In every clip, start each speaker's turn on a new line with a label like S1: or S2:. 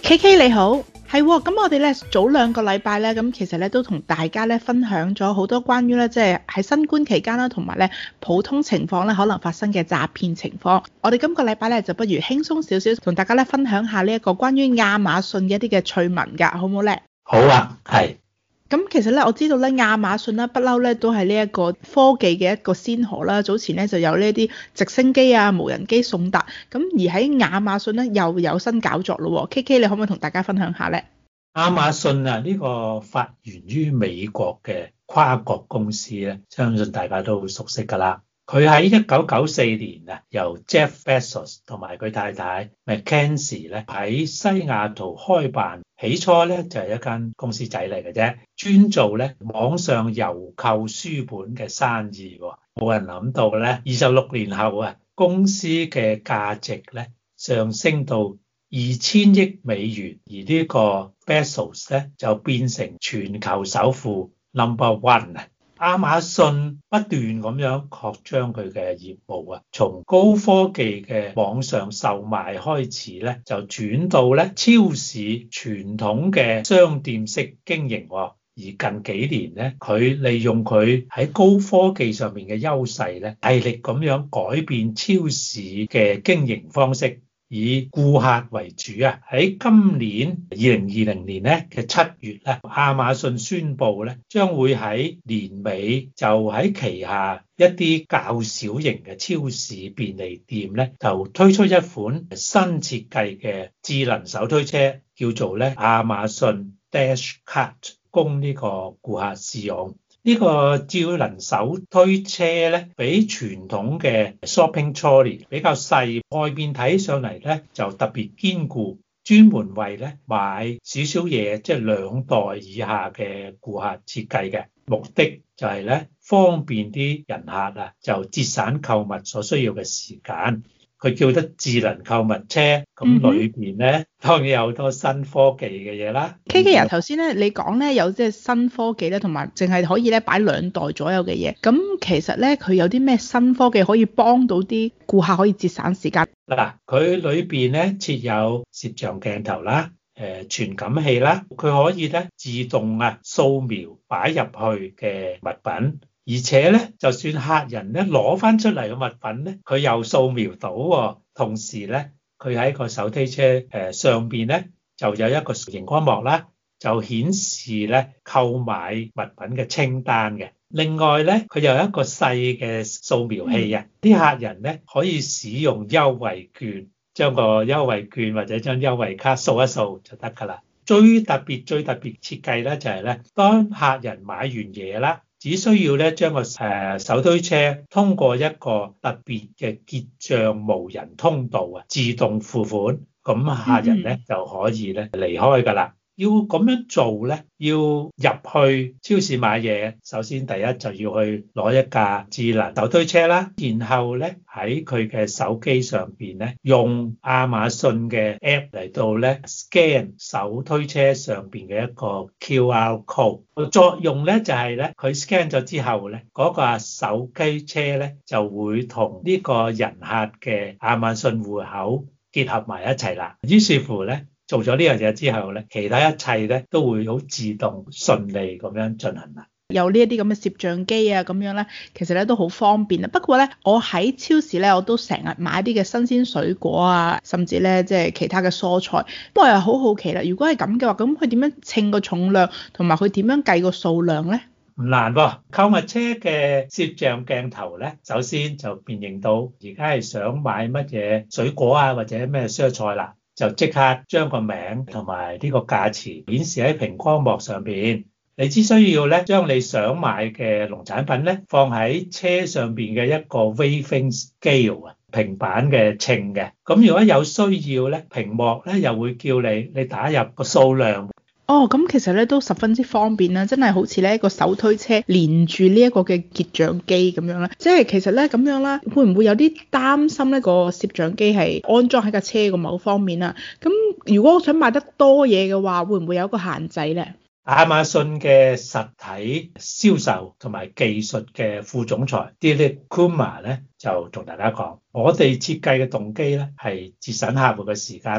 S1: KK 你好，係喎，咁我哋咧早2個禮拜咧，咁其實咧都同大家咧分享咗好多關於咧即係喺新冠期間啦，同埋咧普通情況咧可能發生嘅詐騙情況。我哋今個禮拜咧就不如輕鬆少少，同大家咧分享下呢一個關於亞馬遜嘅一啲嘅趣聞㗎，好唔好咧？
S2: 好啊，係。
S1: 咁其實咧，我知道咧亞馬遜咧不嬲咧都係呢一個科技嘅一個先河啦。早前咧就有呢啲直升機啊、無人機送達，咁而喺亞馬遜咧又有新搞作咯。KK 你可唔可以同大家分享下咧？
S2: 亞馬遜啊，呢個發源於美國嘅跨國公司咧，相信大家都好熟悉㗎啦。佢喺1994年啊，由 Jeff Bezos 同埋佢太太 Mackenzie 咧喺西雅圖開辦。起初咧就係一間公司仔嚟嘅啫，專做咧網上郵購書本嘅生意。冇人諗到咧，26年後啊，公司嘅價值咧上升到2000億美元，而呢個 Bezos 咧就變成全球首富 No.1 啊！亞馬遜不斷咁樣擴張佢嘅業務啊，從高科技嘅網上售賣開始咧，就轉到咧超市傳統嘅商店式經營。而近幾年咧，佢利用佢喺高科技上面嘅優勢咧，大力咁樣改變超市嘅經營方式，以顧客為主啊！喺今年2020年咧嘅7月咧，亞馬遜宣布咧將會喺年尾就喺旗下一啲較小型嘅超市便利店咧，就推出一款新設計嘅智能手推車，叫做咧亞馬遜 Dash Cart， 供呢個顧客使用。呢個智能手推車咧，比傳統嘅 shopping trolley 比較細，外面睇上嚟咧就特別堅固，專門為咧買少少嘢，即係2袋以下嘅顧客設計嘅。目的就係咧方便啲人客啊，就節省購物所需要嘅時間。佢叫得智能購物車，咁裏邊咧當然有好多新科技嘅嘢啦。
S1: KK 啊，頭先咧你講咧有即係新科技咧，同埋淨係可以咧擺2袋左右嘅嘢。咁其實咧佢有啲咩新科技可以幫到啲顧客可以節省時間？
S2: 嗱，佢裏邊咧設有攝像鏡頭啦、傳感器啦，佢可以咧自動掃描擺入去嘅物品。而且咧，就算客人咧攞翻出嚟嘅物品咧，佢又掃描到喎。同時咧，佢喺個手推車上邊咧就有一個熒光幕啦，就顯示咧購買物品嘅清單嘅。另外咧，佢有一個細嘅掃描器啊，啲客人咧可以使用優惠券，將個優惠券或者張優惠卡掃一掃就得㗎啦。最特別設計咧就係咧，當客人買完嘢啦，只需要咧將個手推車通過一個特別嘅結賬無人通道啊，自動付款，咁客人咧就可以咧離開㗎啦。要咁樣做咧，要入去超市買嘢，首先第一就要去攞一架智能手推車啦，然後咧喺佢嘅手機上邊咧，用亞馬遜嘅 app 嚟到咧 scan 手推車上邊嘅一個 QR code。作用咧就係咧，佢 scan 咗之後咧，嗰架手機車咧就會同呢個人客嘅亞馬遜戶口結合埋一齊啦。於是乎咧，做咗呢樣嘢之後咧，其他一切咧都會好自動順利咁樣進行啦。
S1: 有呢一啲咁嘅攝像機啊，咁樣咧，其實咧都好方便啊。不過咧，我喺超市咧，我都成日買啲嘅新鮮水果啊，甚至咧即係其他嘅蔬菜。不過又好好奇啦，如果係咁嘅話，咁佢點樣稱個重量，同埋佢點樣計個數量咧？
S2: 唔難喎，購物車嘅攝像鏡頭咧，首先就辨認到而家係想買乜嘢水果啊，或者咩蔬菜啦，就即刻將個名同埋呢個價錢顯示喺屏光幕上邊。你只需要咧將你想買嘅農產品咧放喺車上邊嘅一個 weighing scale 啊，平板嘅稱嘅。咁如果有需要咧，屏幕咧又會叫你打入個數量。
S1: 哦，咁其實咧都十分之方便啦，真係好似咧一個手推車連住呢一個嘅結賬機咁樣啦。即係其實咧咁樣啦，會唔會有啲擔心呢個攝像機係安裝喺架車嘅某方面啊？咁如果我想買得多嘢嘅話，會唔會有一個限制咧？
S2: 亞馬遜嘅實體銷售同埋技術嘅副總裁 Dilip Kumar 咧就同大家講，我哋設計嘅動機咧係節省客戶嘅時間啦，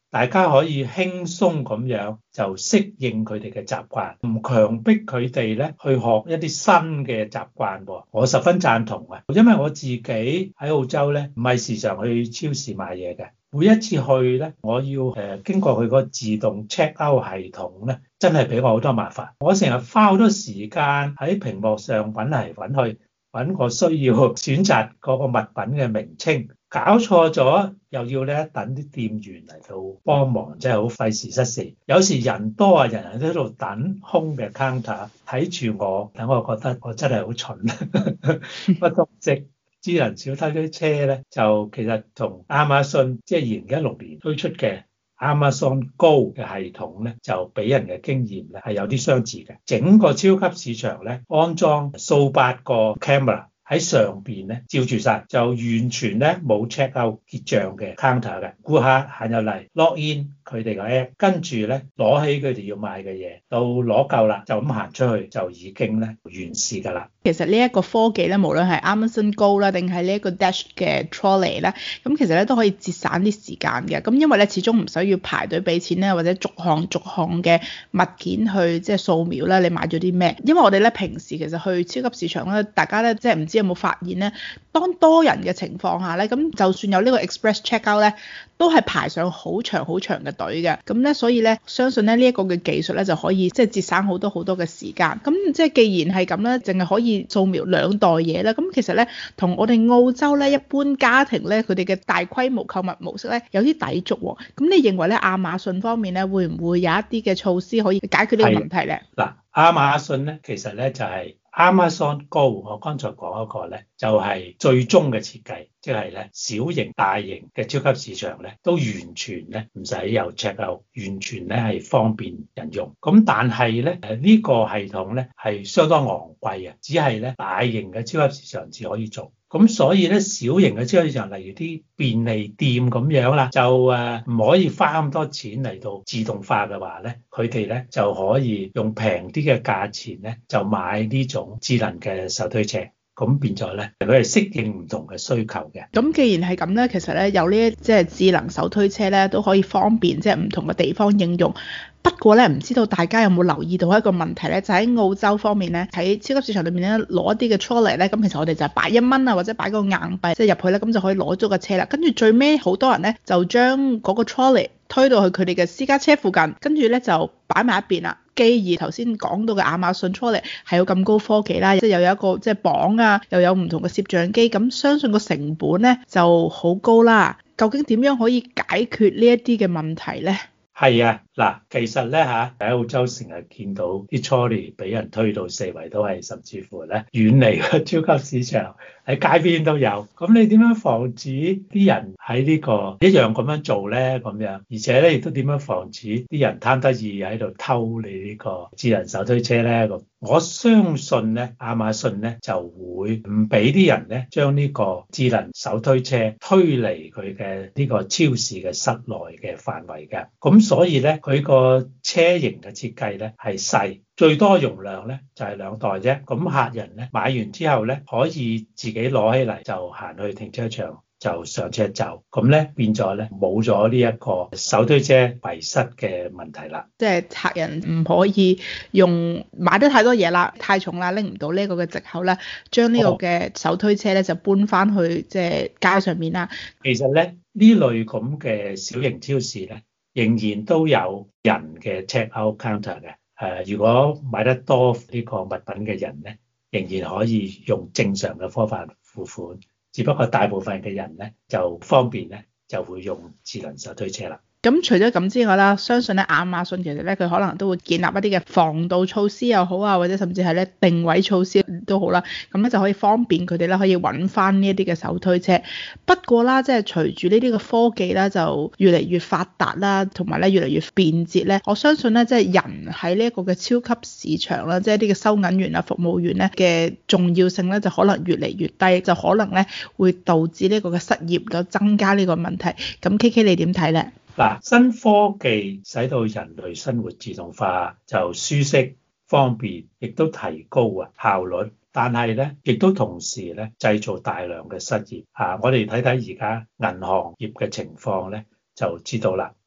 S2: 大家可以輕鬆咁樣就適應佢哋嘅習慣，唔強迫佢哋咧去學一啲新嘅習慣喎。我十分贊同啊，因為我自己喺澳洲咧，唔係時常去超市買嘢嘅。每一次去咧，我要經過佢個自動 check out 系統咧，真係俾我好多麻煩。我成日花好多時間喺屏幕上揾嚟揾去，揾我需要選擇嗰個物品嘅名稱，搞錯咗又要咧等啲店員嚟到幫忙，真係好費時失事。有時人多啊，人人都喺度等空嘅 counter 睇住我，等我覺得我真係好蠢，不足惜。智能小推車咧，就其實同亞馬遜即係2016年推出嘅 Amazon Go 嘅系統咧，就俾人嘅經驗咧係有啲相似嘅。整個超級市場咧，安裝數百個 camera 喺上邊咧照住晒，就完全咧冇 check out 結賬嘅 counter 嘅。顧客行入嚟 log in 佢哋個 app， 跟住咧攞起佢哋要買嘅嘢，到攞夠啦就咁行出去就已經咧完事㗎啦。
S1: 其實呢一個科技咧，無論係 Amazon Go 啦，定係呢一個 Dash 嘅 Trolley 咧，咁其實咧都可以節省啲時間嘅。咁因為咧始終唔使要排隊俾錢咧，或者逐項嘅物件去即係掃描啦，你買咗啲咩？因為我哋咧平時其實去超級市場咧，大家咧即係唔知有冇發現咧，當多人嘅情況下咧，咁就算有呢個 Express Checkout 咧，都係排上好長嘅隊嘅。咁咧所以咧，相信咧呢一個嘅技術咧就可以即係節省好多嘅時間。咁即係既然係咁咧，淨係可以掃描2袋嘢啦，咁其實咧同我哋澳洲咧一般家庭咧佢哋嘅大規模購物模式咧有啲抵觸喎。咁你認為咧亞馬遜方面咧會唔會有一啲嘅措施可以解決呢個問題咧？
S2: 嗱，亞馬遜咧其實咧就係 Amazon Go， 我剛才講嗰個咧就係最終嘅設計，即係咧小型、大型嘅超級市場咧都完全咧唔使有 check out， 完全咧係方便人用。咁但係咧呢個系統咧係相當昂貴啊，只係咧大型嘅超級市場至可以做。咁所以咧，小型嘅超級市場，例如啲便利店咁樣啦，就唔可以花咁多錢嚟到自動化嘅話咧，佢哋咧就可以用平啲嘅價錢咧，就買呢種智能嘅手推車。咁變咗咧，佢係適應唔同嘅需求嘅。
S1: 咁既然係咁咧，其實咧有呢即係智能手推車咧，都可以方便即係唔同嘅地方應用。不過咧，唔知道大家有冇留意到一個問題咧，就喺澳洲方面咧，喺超級市場裏面咧攞一啲嘅 trolley 咧，咁其實我哋就係擺1蚊啊，或者擺個硬幣即係入去咧，咁就可以攞咗個車啦。跟住最尾好多人咧就將嗰個 trolley 推到去佢哋嘅私家車附近，跟住咧就擺埋一邊啦。既然頭先講到嘅亞馬遜 trolley 係有咁高科技啦，即係又有一個即係綁啊，又有唔同嘅攝像機，咁相信個成本咧就好高啦。究竟點樣可以解決呢一啲嘅問題咧？
S2: 係啊，嗱，其實咧喺澳洲成日見到啲 trolley 俾人推到四圍都係，甚至乎咧遠離個超級市場喺街邊都有。咁你點樣防止啲人喺呢個一樣咁樣做咧？咁樣，而且咧亦都點樣防止啲人貪得意喺度偷你呢個智能手推車咧？咁我相信咧，亞馬遜咧就會唔俾啲人咧將呢個智能手推車推離佢嘅呢個超市嘅室內嘅範圍嘅。咁所以咧，佢個車型嘅設計咧係細，最多容量咧就係2袋啫。咁客人咧買完之後咧，可以自己攞起嚟就行去停車場就上車走。咁咧變咗咧冇咗呢一個手推車迷失嘅問題啦。
S1: 即係客人唔可以用買得太多嘢啦，太重啦，拎唔到呢個嘅藉口咧，將呢個嘅手推車咧就搬翻去即係街上面啦。
S2: 其實咧呢類咁嘅小型超市咧，仍然都有人嘅 check out counter 嘅。如果買得多呢個物品嘅人咧，仍然可以用正常嘅方法付款，只不過大部分嘅人咧就方便咧就會用智能手推車啦。
S1: 咁除咗咁之外啦，相信咧亞馬遜其實咧佢可能都會建立一啲嘅防盜措施又好啊，或者甚至係咧定位措施都好啦，咁咧就可以方便佢哋咧可以揾翻呢一啲嘅手推車。不過啦，即係隨住呢啲嘅科技咧就越嚟越發達啦，同埋咧越嚟越便捷咧，我相信咧即係人喺呢一個嘅超級市場啦，即係一啲嘅收銀員啊、服務員咧嘅重要性咧就可能越嚟越低，就可能咧會導致呢個嘅失業率增加呢個問題。咁 KK 你點睇咧？
S2: 嗱，新科技使到人類生活自動化，就舒適、方便，亦都提高效率。但係咧，亦都同時咧製造大量嘅失業。我哋睇睇而家銀行業嘅情況咧，就知道啦。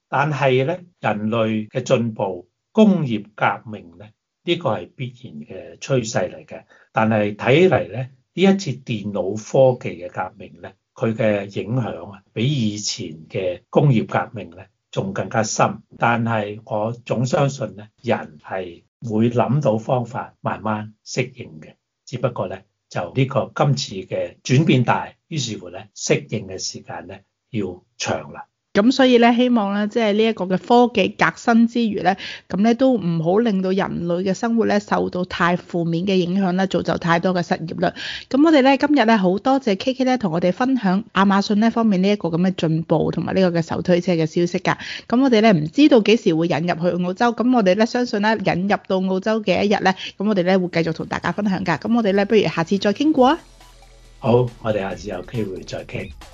S2: 但係咧，人類嘅進步、工業革命咧，呢個係必然嘅趨勢嚟嘅。但係睇嚟咧，呢一次電腦科技嘅革命咧，佢嘅影響啊，比以前嘅工業革命咧仲更加深。但係我總相信咧，人係會諗到方法慢慢適應嘅。只不過咧，就呢個今次嘅轉變大，於是乎咧，適應嘅時間咧要長啦。
S1: 咁所以咧，希望咧，即係呢一個嘅科技革新之餘咧，咁咧都唔好令到人類嘅生活咧受到太負面嘅影響啦，造就太多嘅失業率。咁我哋咧今日咧好多謝 KK 咧同我哋分享亞馬遜呢方面呢一個咁嘅進步同埋呢個嘅手推車嘅消息㗎。咁我哋咧唔知道幾時會引入去澳洲，咁我哋咧相信咧引入到澳洲嘅一日咧，咁我哋咧會繼續同大家分享㗎。咁我哋咧不如下次再傾過啊。
S2: 好，我哋下次有機會再傾。